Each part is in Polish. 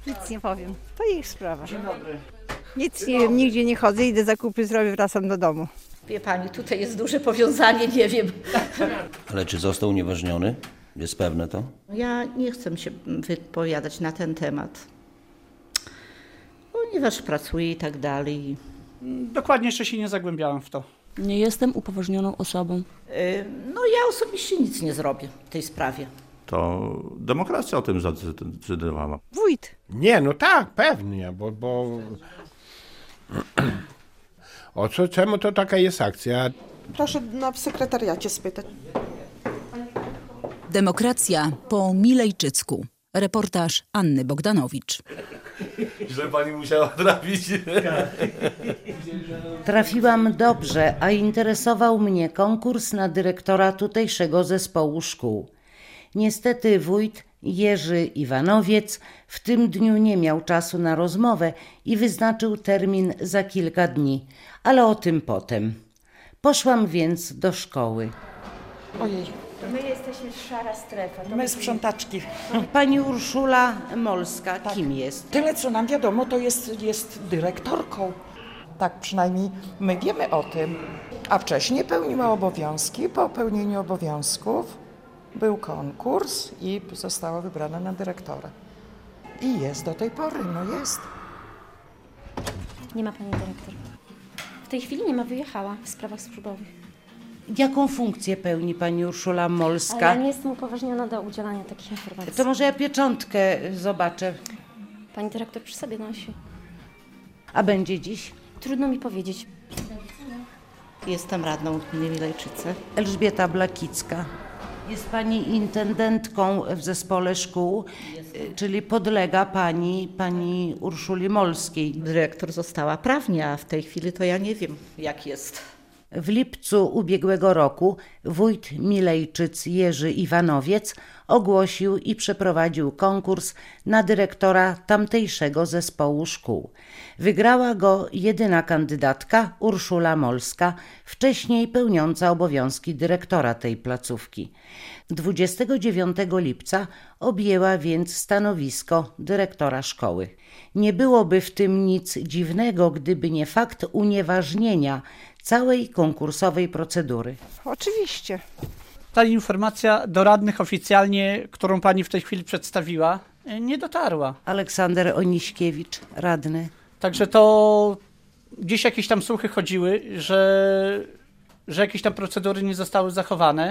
Nic nie powiem. To ich sprawa. Dzień dobry. Nic nie wiem, nigdzie nie chodzę, idę zakupy zrobię, wracam do domu. Wie pani, tutaj jest duże powiązanie, nie wiem. Ale czy został unieważniony? Jest pewne to? Ja nie chcę się wypowiadać na ten temat, ponieważ pracuję i tak dalej. Dokładnie jeszcze się nie zagłębiałem w to. Nie jestem upoważnioną osobą. No ja osobiście nic nie zrobię w tej sprawie. To demokracja o tym zadecydowała. Wójt. Nie, no tak, pewnie, bo... czemu to taka jest akcja? Proszę w sekretariacie spytać. Demokracja po Milejczycku. Reportaż Anny Bogdanowicz. Źle pani musiała trafić. Trafiłam dobrze, a interesował mnie konkurs na dyrektora tutejszego zespołu szkół. Niestety wójt Jerzy Iwanowiec w tym dniu nie miał czasu na rozmowę i wyznaczył termin za kilka dni, ale o tym potem. Poszłam więc do szkoły. Ojej, My jesteśmy szara strefa. my sprzątaczki. Pani Urszula Molska, kim jest? Tyle, co nam wiadomo, to jest dyrektorką. Tak przynajmniej my wiemy o tym. A wcześniej pełniła obowiązki. Po pełnieniu obowiązków był konkurs i została wybrana na dyrektora. I jest do tej pory, no jest. Nie ma pani dyrektor. W tej chwili nie ma, wyjechała w sprawach służbowych. Jaką funkcję pełni pani Urszula Ale Molska? ja nie jestem upoważniona do udzielania takich informacji. To może ja pieczątkę zobaczę. Pani dyrektor przy sobie nosi. A będzie dziś? Trudno mi powiedzieć. Jestem radną gminy Milejczyce. Elżbieta Blakicka. Jest pani intendentką w zespole szkół, czyli podlega pani Urszuli Molskiej. Dyrektor została prawnie, a w tej chwili to ja nie wiem, jak jest. W lipcu ubiegłego roku wójt Milejczyc Jerzy Iwanowiec ogłosił i przeprowadził konkurs na dyrektora tamtejszego zespołu szkół. Wygrała go jedyna kandydatka Urszula Molska, wcześniej pełniąca obowiązki dyrektora tej placówki. 29 lipca objęła więc stanowisko dyrektora szkoły. Nie byłoby w tym nic dziwnego, gdyby nie fakt unieważnienia całej konkursowej procedury. Oczywiście. Ta informacja do radnych oficjalnie, którą pani w tej chwili przedstawiła, nie dotarła. Aleksander Oniśkiewicz, radny. Także to gdzieś jakieś tam słuchy chodziły, że jakieś tam procedury nie zostały zachowane,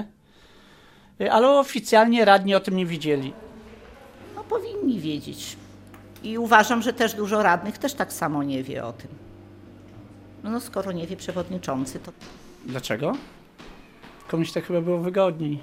ale oficjalnie radni o tym nie wiedzieli. No powinni wiedzieć. I uważam, że też dużo radnych też tak samo nie wie o tym. No skoro nie wie przewodniczący, to... Dlaczego? Komuś tak chyba było wygodniej.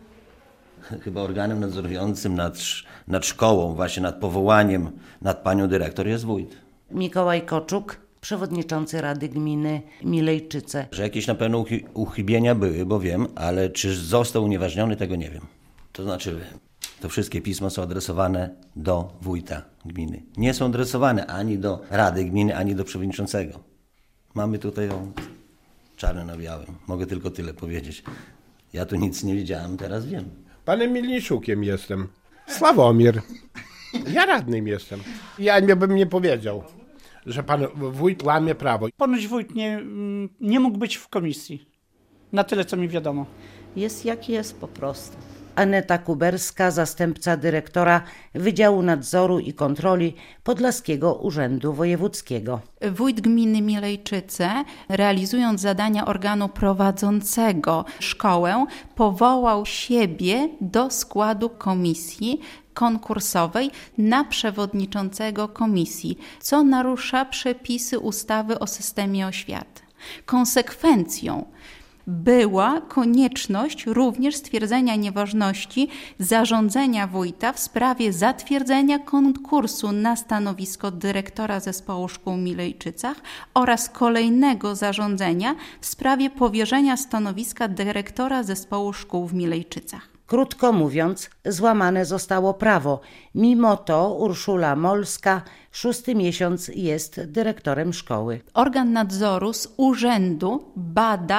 Chyba organem nadzorującym nad szkołą, właśnie nad powołaniem, nad panią dyrektor jest wójt. Mikołaj Koczuk, przewodniczący Rady Gminy Milejczyce. Że jakieś na pewno uchybienia były, bo wiem, ale czy został unieważniony, tego nie wiem. To znaczy, to wszystkie pisma są adresowane do wójta gminy. Nie są adresowane ani do Rady Gminy, ani do przewodniczącego. Mamy tutaj czarno na białym. Mogę tylko tyle powiedzieć. Ja tu nic nie wiedziałem, teraz wiem. Panem Milniszukiem jestem. Sławomir. Ja radnym jestem. Ja bym nie powiedział, że pan wójt łamie prawo. Ponoć wójt nie mógł być w komisji. Na tyle, co mi wiadomo. Jest jak jest po prostu. Aneta Kuberska, zastępca dyrektora Wydziału Nadzoru i Kontroli Podlaskiego Urzędu Wojewódzkiego. Wójt gminy Milejczyce, realizując zadania organu prowadzącego szkołę, powołał siebie do składu komisji konkursowej na przewodniczącego komisji, co narusza przepisy ustawy o systemie oświaty. Konsekwencją była konieczność również stwierdzenia nieważności zarządzenia wójta w sprawie zatwierdzenia konkursu na stanowisko dyrektora zespołu szkół w Milejczycach oraz kolejnego zarządzenia w sprawie powierzenia stanowiska dyrektora zespołu szkół w Milejczycach. Krótko mówiąc, złamane zostało prawo. Mimo to Urszula Molska 6. miesiąc jest dyrektorem szkoły. Organ nadzoru z urzędu bada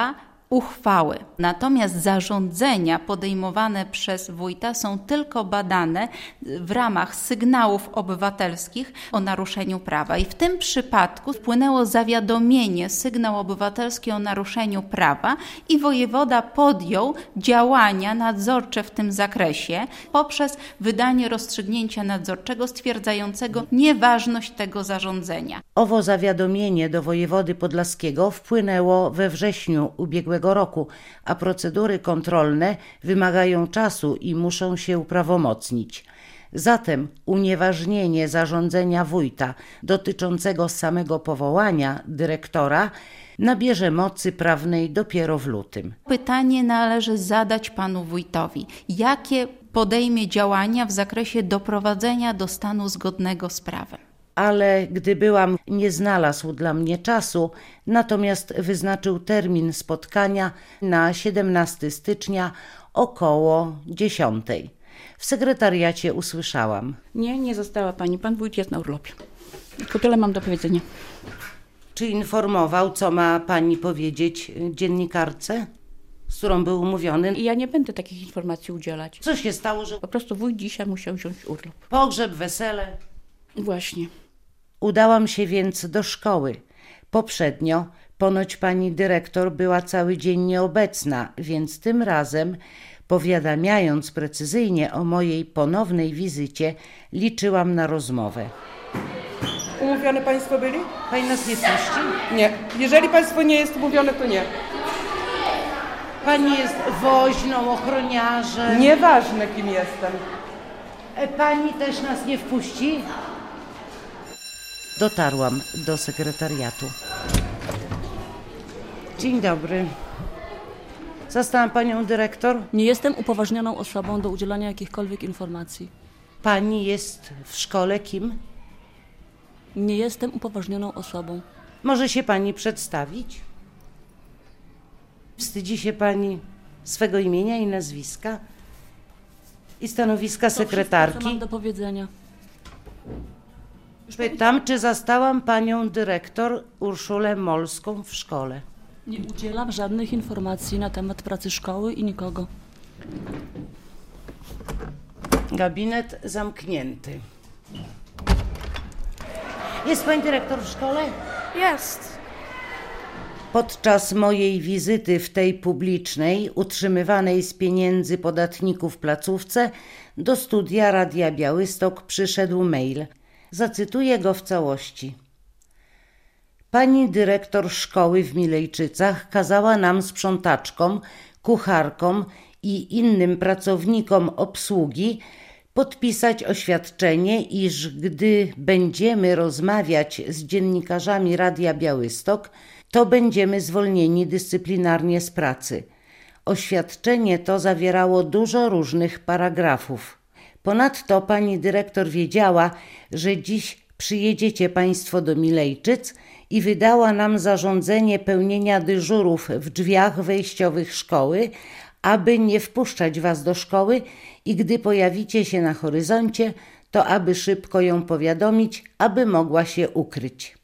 uchwały. Natomiast zarządzenia podejmowane przez wójta są tylko badane w ramach sygnałów obywatelskich o naruszeniu prawa. I w tym przypadku wpłynęło zawiadomienie, sygnał obywatelski o naruszeniu prawa i wojewoda podjął działania nadzorcze w tym zakresie poprzez wydanie rozstrzygnięcia nadzorczego stwierdzającego nieważność tego zarządzenia. Owo zawiadomienie do wojewody podlaskiego wpłynęło we wrześniu ubiegłego roku, a procedury kontrolne wymagają czasu i muszą się uprawomocnić. Zatem unieważnienie zarządzenia wójta dotyczącego samego powołania dyrektora nabierze mocy prawnej dopiero w lutym. Pytanie należy zadać panu wójtowi. Jakie podejmie działania w zakresie doprowadzenia do stanu zgodnego z prawem? Ale gdy byłam, nie znalazł dla mnie czasu, natomiast wyznaczył termin spotkania na 17 stycznia około 10. W sekretariacie usłyszałam: Nie została pani. Pan wójt jest na urlopie. Tylko tyle mam do powiedzenia. Czy informował, co ma pani powiedzieć dziennikarce, z którą był umówiony? I ja nie będę takich informacji udzielać. Co się stało, że Po prostu wójt dzisiaj musiał wziąć urlop. pogrzeb, wesele? Właśnie. Udałam się więc do szkoły. Poprzednio ponoć pani dyrektor była cały dzień nieobecna, więc tym razem, powiadamiając precyzyjnie o mojej ponownej wizycie, liczyłam na rozmowę. Umówione państwo byli? Pani nas nie puści? Nie. Jeżeli państwo nie jest umówione, to nie. Pani jest woźną, ochroniarzem. Nieważne, kim jestem. Pani też nas nie wpuści? Dotarłam do sekretariatu. Dzień dobry. Zastałam panią dyrektor? Nie jestem upoważnioną osobą do udzielania jakichkolwiek informacji. Pani jest w szkole kim? Nie jestem upoważnioną osobą. Może się pani przedstawić? Wstydzi się pani swego imienia i nazwiska? I stanowiska sekretarki? To wszystko, co mam do powiedzenia. Pytam, czy zastałam panią dyrektor Urszulę Molską w szkole? Nie udzielam żadnych informacji na temat pracy szkoły i nikogo. Gabinet zamknięty. Jest pani dyrektor w szkole? Jest. Podczas mojej wizyty w tej publicznej, utrzymywanej z pieniędzy podatników placówce, do studia Radia Białystok przyszedł mail. Zacytuję go w całości. Pani dyrektor szkoły w Milejczycach kazała nam sprzątaczkom, kucharkom i innym pracownikom obsługi podpisać oświadczenie, iż gdy będziemy rozmawiać z dziennikarzami Radia Białystok, to będziemy zwolnieni dyscyplinarnie z pracy. Oświadczenie to zawierało dużo różnych paragrafów. Ponadto pani dyrektor wiedziała, że dziś przyjedziecie państwo do Milejczyc i wydała nam zarządzenie pełnienia dyżurów w drzwiach wejściowych szkoły, aby nie wpuszczać was do szkoły i gdy pojawicie się na horyzoncie, to aby szybko ją powiadomić, aby mogła się ukryć.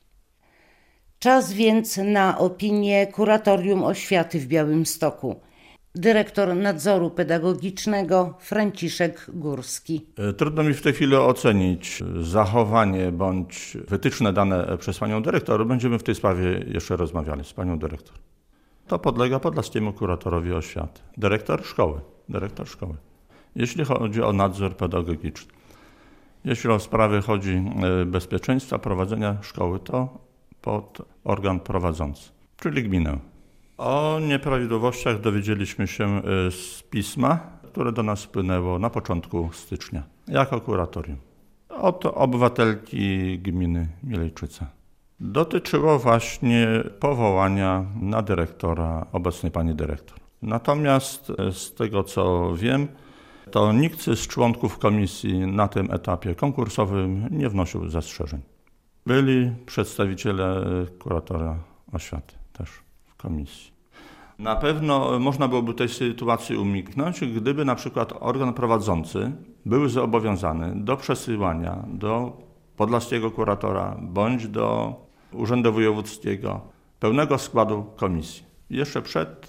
Czas więc na opinię Kuratorium Oświaty w Białymstoku. Dyrektor nadzoru pedagogicznego Franciszek Górski. Trudno mi w tej chwili ocenić zachowanie bądź wytyczne dane przez panią dyrektor. Będziemy w tej sprawie jeszcze rozmawiali z panią dyrektor. To podlega podlaskiemu kuratorowi oświaty. Dyrektor szkoły. Jeśli chodzi o nadzór pedagogiczny. Jeśli o sprawy chodzi bezpieczeństwa prowadzenia szkoły, to pod organ prowadzący, czyli gminę. O nieprawidłowościach dowiedzieliśmy się z pisma, które do nas wpłynęło na początku stycznia, jako kuratorium. Od obywatelki gminy Milejczyce. Dotyczyło właśnie powołania na dyrektora obecnej pani dyrektor. Natomiast z tego co wiem, to nikt z członków komisji na tym etapie konkursowym nie wnosił zastrzeżeń. Byli przedstawiciele kuratora oświaty też w komisji. Na pewno można byłoby tej sytuacji uniknąć, gdyby na przykład organ prowadzący był zobowiązany do przesyłania do podlaskiego kuratora bądź do Urzędu Wojewódzkiego pełnego składu komisji. Jeszcze przed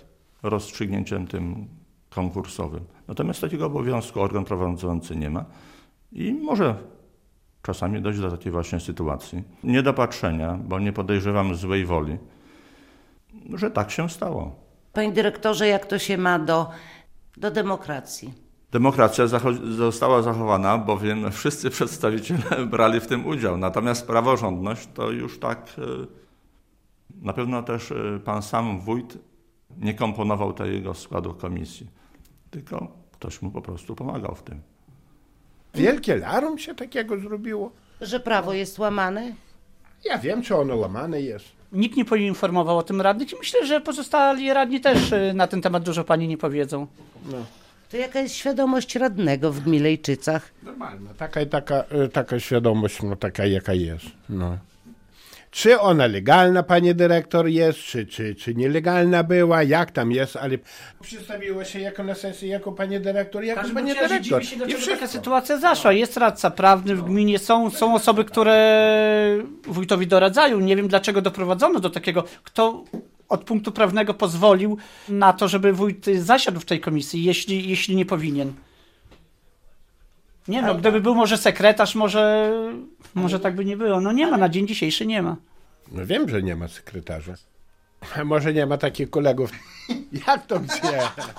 rozstrzygnięciem tym konkursowym. Natomiast takiego obowiązku organ prowadzący nie ma i może czasami dojść do takiej właśnie sytuacji niedopatrzenia, bo nie podejrzewam złej woli, że tak się stało. Panie dyrektorze, jak to się ma do demokracji? Demokracja została zachowana, bowiem wszyscy przedstawiciele brali w tym udział. Natomiast praworządność to już tak, na pewno też pan sam wójt nie komponował tego składu komisji, tylko ktoś mu po prostu pomagał w tym. Wielkie larum się takiego zrobiło. Że prawo jest łamane? Ja wiem, czy ono łamane jest. Nikt nie poinformował o tym radnych i myślę, że pozostali radni też na ten temat dużo pani nie powiedzą. No. To jaka jest świadomość radnego w Milejczycach? Normalna, taka świadomość, no taka jaka jest. No. Czy ona legalna, panie dyrektor, jest, czy nielegalna była, jak tam jest, ale przedstawiło się jako na sesji, jako panie dyrektor, jako panie dyrektor. Dziwi się, dlaczego taka sytuacja zaszła. Jest radca prawny w gminie, są osoby, które wójtowi doradzają. Nie wiem, dlaczego doprowadzono do takiego, kto od punktu prawnego pozwolił na to, żeby wójt zasiadł w tej komisji, jeśli nie powinien. Nie no, gdyby był może sekretarz, może tak by nie było. No nie ma, na dzień dzisiejszy nie ma. No wiem, że nie ma sekretarza. A może nie ma takich kolegów. Jak to gdzie?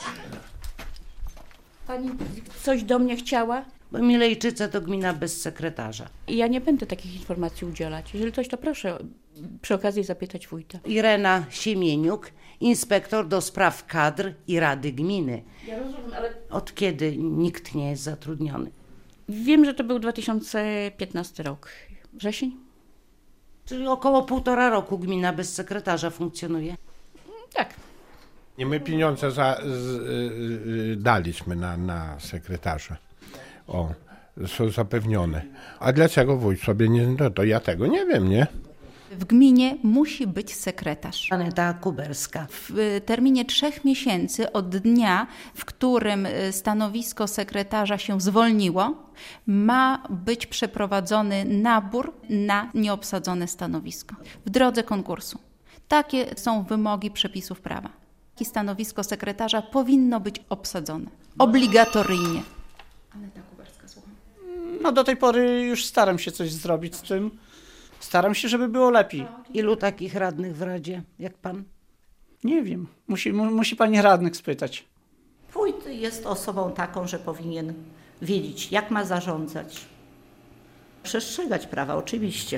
Pani coś do mnie chciała? Bo Milejczyce to gmina bez sekretarza. I ja nie będę takich informacji udzielać. Jeżeli coś, to proszę przy okazji zapytać wójta. Irena Siemieniuk, inspektor do spraw kadr i Rady Gminy. Ja rozumiem, ale... Od kiedy nikt nie jest zatrudniony? Wiem, że to był 2015 rok. Wrzesień? Czyli około 1,5 roku gmina bez sekretarza funkcjonuje? Tak. I my pieniądze daliśmy na sekretarza. O, są zapewnione. A dlaczego wójt sobie nie... No to ja tego nie wiem, nie? W gminie musi być sekretarz. Aneta Kuberska. W terminie 3 miesięcy od dnia, w którym stanowisko sekretarza się zwolniło, ma być przeprowadzony nabór na nieobsadzone stanowisko w drodze konkursu. Takie są wymogi przepisów prawa. I stanowisko sekretarza powinno być obsadzone. Obligatoryjnie. Aneta Kuberska, słucham. No do tej pory już staram się coś zrobić z tym. Staram się, żeby było lepiej. Ilu takich radnych w Radzie, jak pan? Nie wiem. Musi pani radnych spytać. Wójt jest osobą taką, że powinien wiedzieć, jak ma zarządzać. Przestrzegać prawa, oczywiście.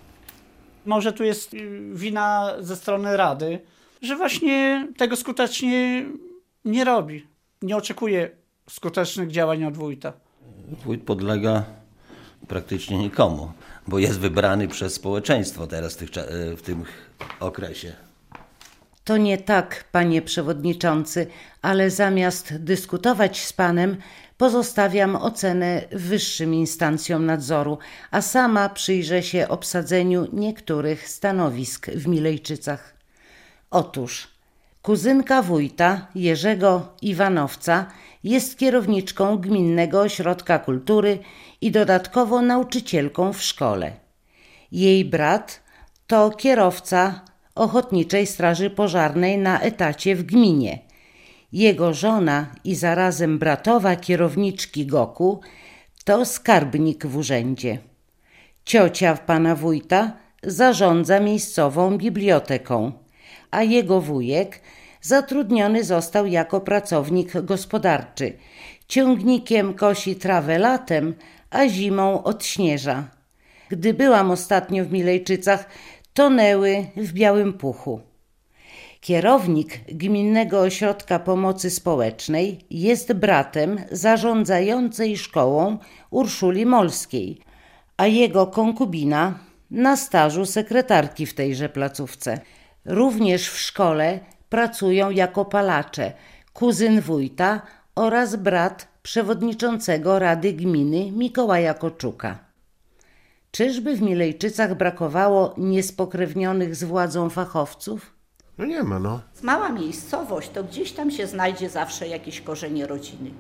Może tu jest wina ze strony Rady, że właśnie tego skutecznie nie robi. Nie oczekuje skutecznych działań od wójta. Wójt podlega praktycznie nikomu, bo jest wybrany przez społeczeństwo teraz w tym okresie. To nie tak, panie przewodniczący, ale zamiast dyskutować z panem, pozostawiam ocenę wyższym instancjom nadzoru, a sama przyjrzę się obsadzeniu niektórych stanowisk w Milejczycach. Otóż kuzynka wójta Jerzego Iwanowca jest kierowniczką Gminnego Ośrodka Kultury i dodatkowo nauczycielką w szkole. Jej brat to kierowca Ochotniczej Straży Pożarnej na etacie w gminie. Jego żona i zarazem bratowa kierowniczki GOK-u to skarbnik w urzędzie. Ciocia pana wójta zarządza miejscową biblioteką, a jego wujek zatrudniony został jako pracownik gospodarczy. Ciągnikiem kosi trawę latem, a zimą odśnieża. Gdy byłam ostatnio w Milejczycach, tonęły w białym puchu. Kierownik Gminnego Ośrodka Pomocy Społecznej jest bratem zarządzającej szkołą Urszuli Molskiej, a jego konkubina na stażu sekretarki w tejże placówce. Również w szkole pracują jako palacze kuzyn wójta oraz brat przewodniczącego Rady Gminy Mikołaja Koczuka. Czyżby w Milejczycach brakowało niespokrewnionych z władzą fachowców? No nie ma, no. Mała miejscowość, to gdzieś tam się znajdzie zawsze jakieś korzenie rodziny.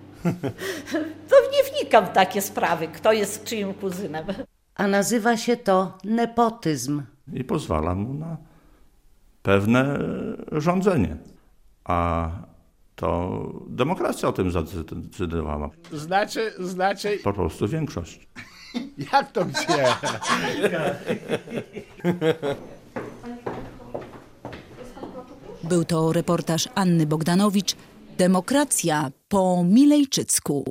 To nie wnikam w takie sprawy, kto jest czyim kuzynem. A nazywa się to nepotyzm. I pozwala mu na pewne rządzenie. A to demokracja o tym zadecydowała. Znaczy... Po prostu większość. Jak to gdzie? Był to reportaż Anny Bogdanowicz. Demokracja po milejczycku.